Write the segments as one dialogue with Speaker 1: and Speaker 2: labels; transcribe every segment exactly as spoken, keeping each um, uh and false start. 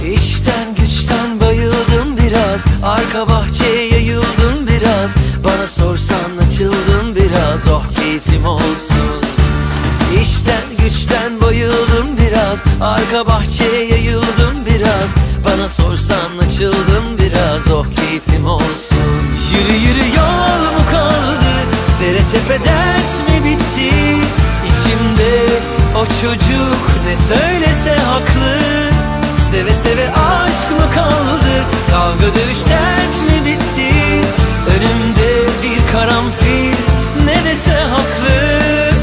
Speaker 1: İşten güçten bayıldım biraz, arka bahçeye yayıldım biraz. Bana sorsan açıldım biraz, oh keyfim olsun. İşten güçten bayıldım biraz, arka bahçeye yayıldım biraz. Bana sorsan açıldım biraz, oh keyfim olsun. Yürü yürü yol mu kaldı, dere tepe dert mi bitti? İçimde o çocuk ne söylese haklı. Seve seve aşk mı kaldı, kavga dövüş dert mi bitti? Önümde bir karanfil ne dese haklı.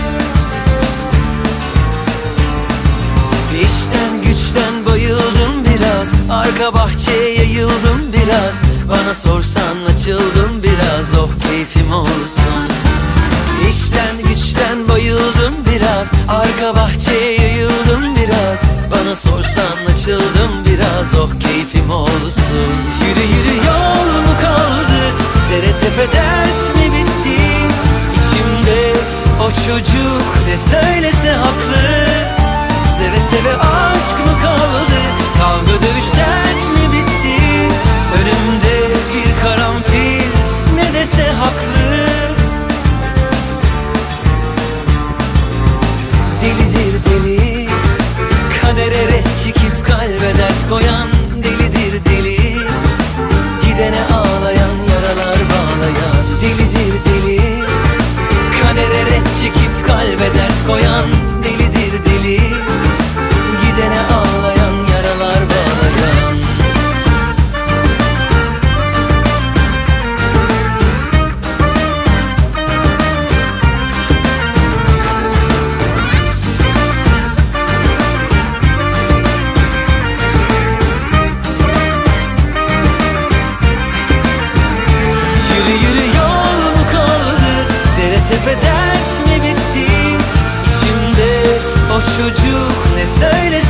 Speaker 1: İşten güçten bayıldım biraz, arka bahçeye yayıldım biraz. Bana sorsan açıldım biraz, oh keyfim olsun. İşten güçten bayıldım biraz, arka bahçeye yayıldım biraz. Bana sorsan açıldım biraz, oh keyfim olsun. Yürü yürü yol mu kaldı, dere tepe dert mi bitti? İçimde o çocuk ne söylese haklı. Seve seve aşk mı kaldı, kavga dövüş dert mi bitti? Önümde bir karanfil ne dese haklı. Delidir deli, kadere res çekip kalbe dert koyan. Delidir deli, gidene ağlayan, yaralar bağlayan. Delidir deli, kadere res çekip kalbe dert koyan. Delidir deli, gidene ağlayan, yaralar bağlayan. Yürü yürü yol mu kaldı, dere tepe dert mi bitti? İçimde o çocuk ne söylesin